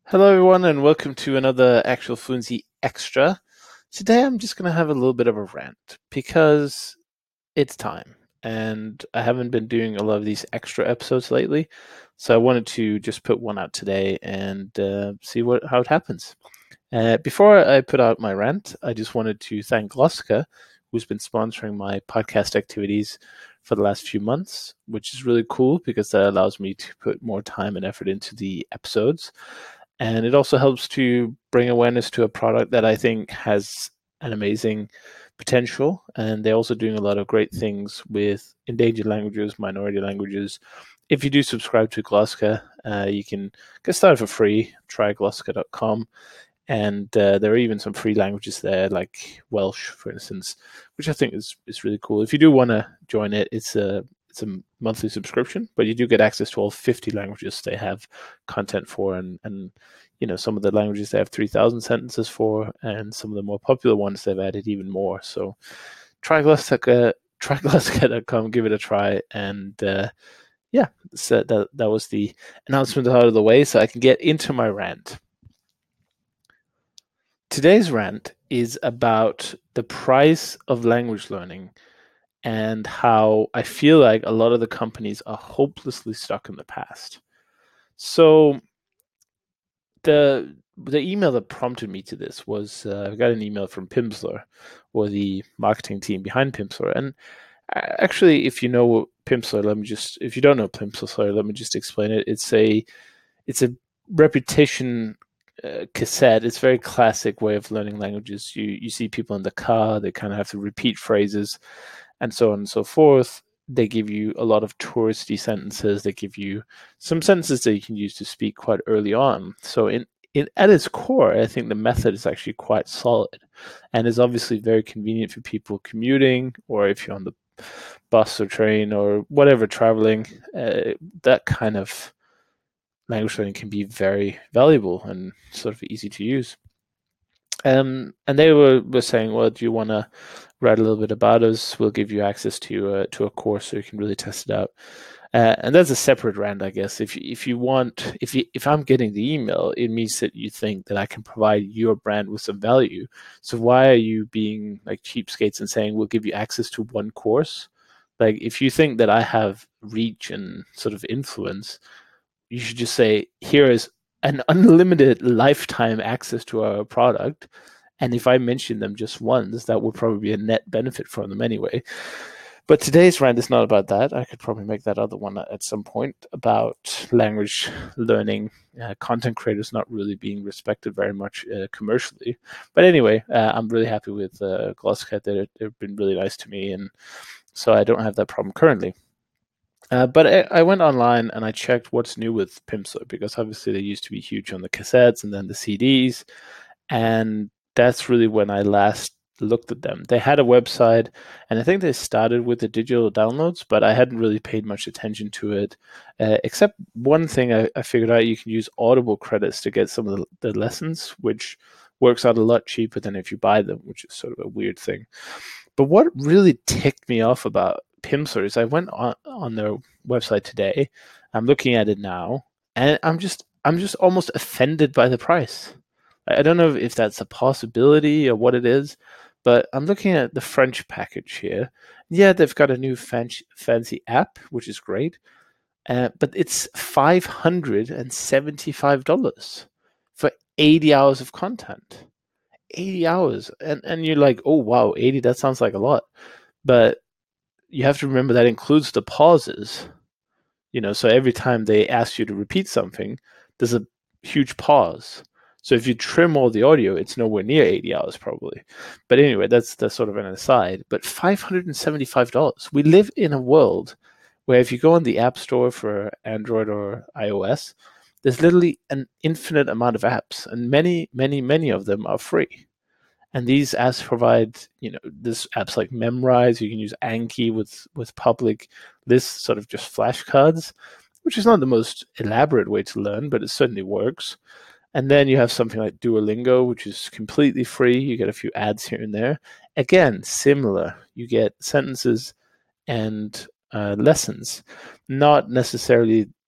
Hello, everyone, and welcome to another Actual Fluency Extra. Today, I'm just going to have a little bit of a rant because it's time, and I haven't been doing a lot of these extra episodes lately, so I wanted to just put one out today and see how it happens. Before I put out my rant, I just wanted to thank Glossica, who's been sponsoring my podcast activities for the last few months, which is really cool because that allows me to put more time and effort into the episodes. And it also helps to bring awareness to a product that I think has an amazing potential. And they're also doing a lot of great things with endangered languages, minority languages. If you do subscribe to Glossica, you can get started for free. Try glossica.com. And there are even some free languages there, like Welsh, for instance, which I think is really cool. If you do want to join it, it's a monthly subscription, but you do get access to all 50 languages they have content for, and some of the languages they have 3,000 sentences for, and some of the more popular ones they've added even more. So try Glossica.com, give it a try, and yeah, so that was the announcement out of the way, so I can get into my rant. Today's rant is about the price of language learning and how I feel like a lot of the companies are hopelessly stuck in the past. So the email that prompted me to this was I got an email from Pimsleur, or the marketing team behind Pimsleur. And actually, if you know Pimsleur, if you don't know Pimsleur, let me just explain it. It's a repetition cassette. It's a very classic way of learning languages. You see people in the car, they kind of have to repeat phrases and so on and so forth. They give you a lot of touristy sentences. They give you some sentences that you can use to speak quite early on. So at its core, I think the method is actually quite solid, and is obviously very convenient for people commuting, or if you're on the bus or train or whatever traveling. That kind of language learning can be very valuable and sort of easy to use. And they were saying, well, do you want to write a little bit about us? We'll give you access to a course so you can really test it out. And that's a separate rant, I guess. If I'm getting the email, it means that you think that I can provide your brand with some value. So why are you being like cheapskates and saying we'll give you access to one course? Like, if you think that I have reach and sort of influence, you should just say, here is an unlimited lifetime access to our product. And if I mention them just once, that would probably be a net benefit for them anyway. But today's rant is not about that. I could probably make that other one at some point about language learning, content creators not really being respected very much commercially. But anyway, I'm really happy with Glosscat. They've been really nice to me, and so I don't have that problem currently. But I went online and I checked what's new with Pimsleur, because obviously they used to be huge on the cassettes and then the CDs, and that's really when I last looked at them. They had a website, and I think they started with the digital downloads, but I hadn't really paid much attention to it, except one thing I figured out: you can use Audible credits to get some of the lessons, which works out a lot cheaper than if you buy them, which is sort of a weird thing. But what really ticked me off about Pimsleur is I went on their website today. I'm looking at it now, and I'm just almost offended by the price. I don't know if that's a possibility or what it is, but I'm looking at the French package here. Yeah, they've got a new fancy app, which is great, but it's $575 for 80 hours of content. 80 hours. And you're like, oh, wow, 80, that sounds like a lot. But you have to remember that includes the pauses. So every time they ask you to repeat something, there's a huge pause. So if you trim all the audio, it's nowhere near 80 hours probably. But anyway, that's sort of an aside. But $575. We live in a world where if you go on the App Store for Android or iOS, there's literally an infinite amount of apps, and many, many, many of them are free. And these apps provide, this apps like Memrise. You can use Anki with public lists, sort of just flashcards, which is not the most elaborate way to learn, but it certainly works. And then you have something like Duolingo, which is completely free. You get a few ads here and there. Again, similar. You get sentences and lessons, not necessarily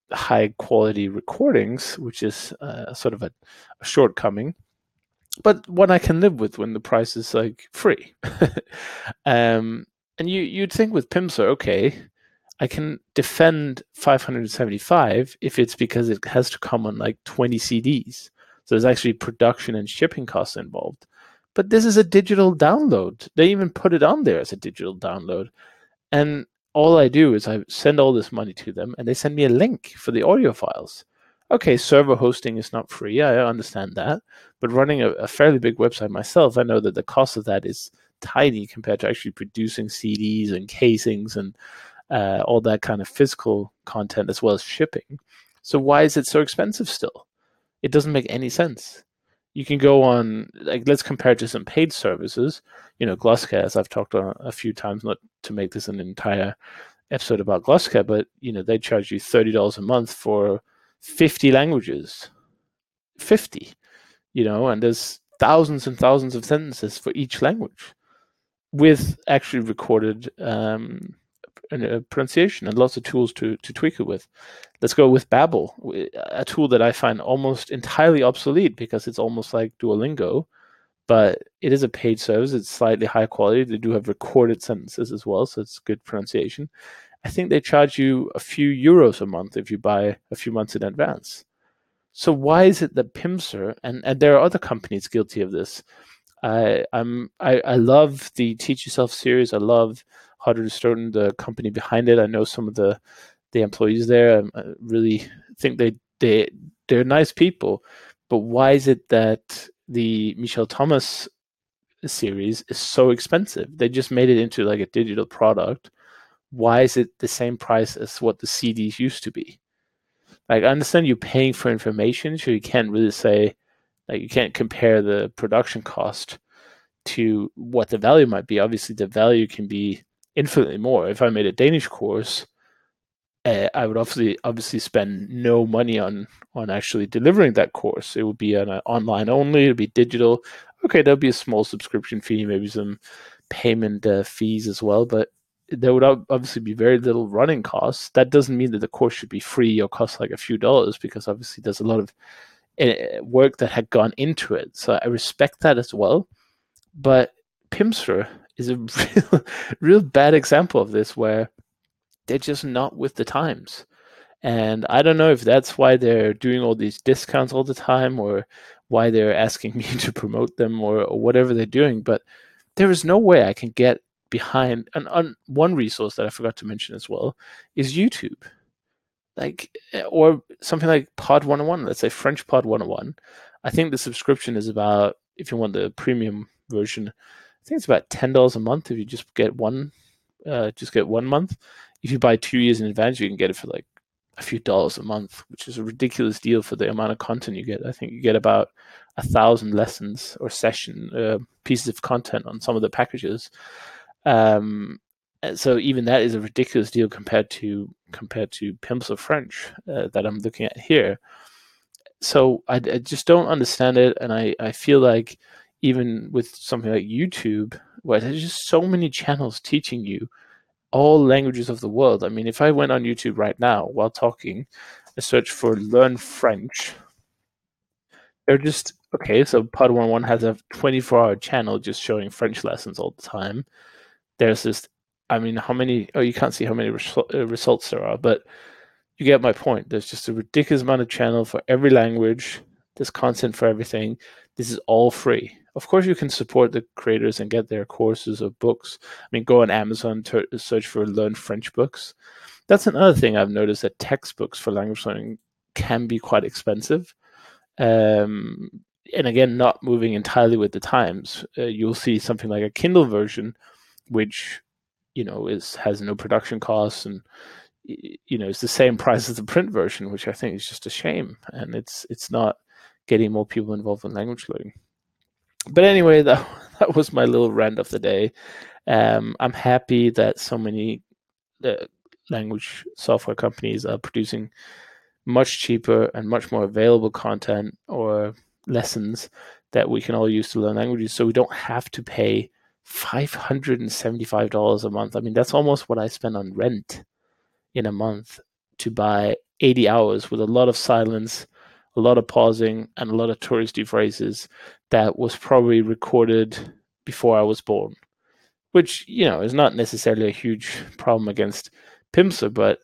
high quality recordings, which is sort of a shortcoming, but one I can live with when the price is like free. um, and you'd think with Pimsleur, okay, I can defend 575 if it's because it has to come on like 20 CDs. So there's actually production and shipping costs involved. But this is a digital download. They even put it on there as a digital download. And all I do is I send all this money to them and they send me a link for the audio files. Okay, server hosting is not free. I understand that. But running a fairly big website myself, I know that the cost of that is tiny compared to actually producing CDs and casings and all that kind of physical content as well as shipping. So why is it so expensive still? It doesn't make any sense. You can go on, like, let's compare it to some paid services. Glossika, as I've talked on a few times, not to make this an entire episode about Glossika, but they charge you $30 a month for 50 languages. 50, and there's thousands and thousands of sentences for each language with actually recorded pronunciation and lots of tools to tweak it with. Let's go with Babbel, a tool that I find almost entirely obsolete because it's almost like Duolingo, but it is a paid service. It's slightly high quality. They do have recorded sentences as well, so it's good pronunciation. I think they charge you a few euros a month if you buy a few months in advance. So why is it that Pimsleur, and there are other companies guilty of this? I love the Teach Yourself series. I love Harder Stoughton, the company behind it. I know some of the employees there. I really think they're nice people. But why is it that the Michel Thomas series is so expensive? They just made it into like a digital product. Why is it the same price as what the CDs used to be? Like, I understand you're paying for information, so you can't really say, like, you can't compare the production cost to what the value might be. Obviously, the value can be infinitely more. If I made a Danish course, I would obviously spend no money on actually delivering that course. It would be on online only. It would be digital. Okay, there'll be a small subscription fee, maybe some payment fees as well, but there would obviously be very little running costs. That doesn't mean that the course should be free or cost like a few dollars, because obviously there's a lot of work that had gone into it. So I respect that as well. But Pimsleur is a real bad example of this, where they're just not with the times. And I don't know if that's why they're doing all these discounts all the time, or why they're asking me to promote them, or whatever they're doing. But there is no way I can get behind. And on one resource that I forgot to mention as well is YouTube. Like, or something like Pod 101, let's say French Pod 101. I think the subscription is about, if you want the premium version, I think it's about $10 a month if you just get one month. If you buy 2 years in advance, you can get it for like a few dollars a month, which is a ridiculous deal for the amount of content you get. I think you get about 1,000 lessons or session pieces of content on some of the packages. So even that is a ridiculous deal compared to Pimsleur French that I'm looking at here. So I just don't understand it, and I feel like even with something like YouTube, where there's just so many channels teaching you all languages of the world. I mean, if I went on YouTube right now while talking, I search for learn French, they're just okay. So Pod 101 has a 24-hour channel just showing French lessons all the time. There's this, I mean, how many? Oh, you can't see how many results there are, but you get my point. There's just a ridiculous amount of channel for every language. There's content for everything. This is all free. Of course, you can support the creators and get their courses or books. I mean, go on Amazon, search for Learn French books. That's another thing I've noticed, that textbooks for language learning can be quite expensive. And again, not moving entirely with the times. You'll see something like a Kindle version, which has no production costs, and it's the same price as the print version, which I think is just a shame, and it's not getting more people involved in language learning. But anyway, that was my little rant of the day. I'm happy that so many language software companies are producing much cheaper and much more available content or lessons that we can all use to learn languages, so we don't have to pay $575 a month. I mean, that's almost what I spend on rent in a month to buy 80 hours with a lot of silence, a lot of pausing, and a lot of touristy phrases that was probably recorded before I was born, which, is not necessarily a huge problem against Pimsleur, but,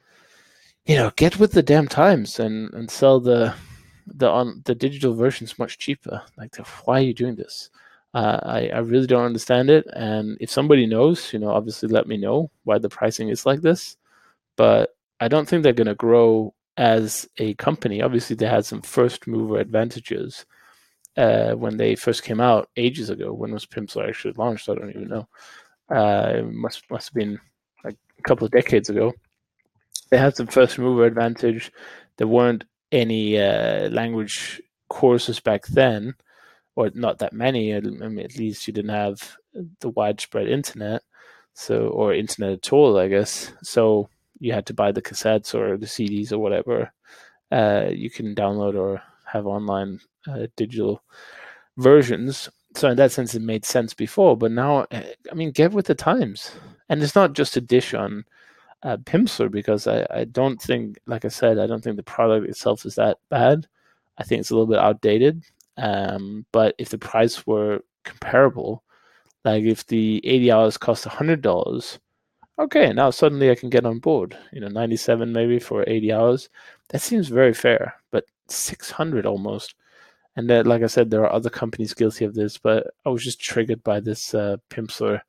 get with the damn times and sell the digital versions much cheaper. Like, why are you doing this? I really don't understand it. And if somebody knows, obviously let me know why the pricing is like this. But I don't think they're going to grow as a company. Obviously, they had some first mover advantages when they first came out ages ago. When was Pimsleur actually launched? I don't even know. It must have been like a couple of decades ago. They had some first mover advantage. There weren't any language courses back then, or not that many. I mean, at least you didn't have the widespread internet, or internet at all, I guess. So you had to buy the cassettes or the CDs or whatever you can download or have online digital versions. So in that sense, it made sense before, but now, I mean, get with the times. And it's not just a dish on Pimsleur, because I don't think, like I said, I don't think the product itself is that bad. I think it's a little bit outdated. But if the price were comparable, like if the 80 hours cost $100, okay, now suddenly I can get on board. 97 maybe for 80 hours. That seems very fair, but 600 almost. And that, like I said, there are other companies guilty of this, but I was just triggered by this Pimsleur,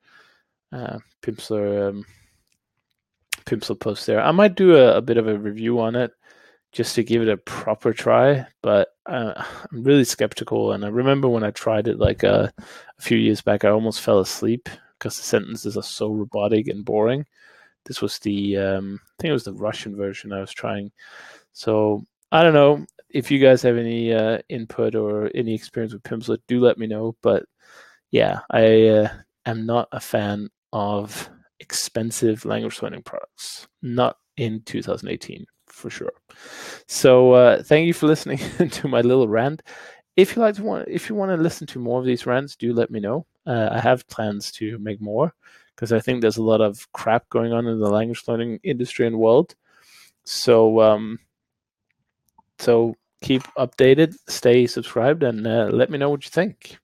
Pimsleur Pimsleur post there. I might do a bit of a review on it just to give it a proper try, but I'm really skeptical. And I remember when I tried it like a few years back, I almost fell asleep because the sentences are so robotic and boring. This was I think it was the Russian version I was trying. So I don't know if you guys have any input or any experience with Pimsleur. Do let me know. But yeah, I am not a fan of expensive language learning products. Not in 2018, for sure. So thank you for listening to my little rant. If you want to listen to more of these rants, do let me know. I have plans to make more because I think there's a lot of crap going on in the language learning industry and world. So so keep updated, stay subscribed, and let me know what you think.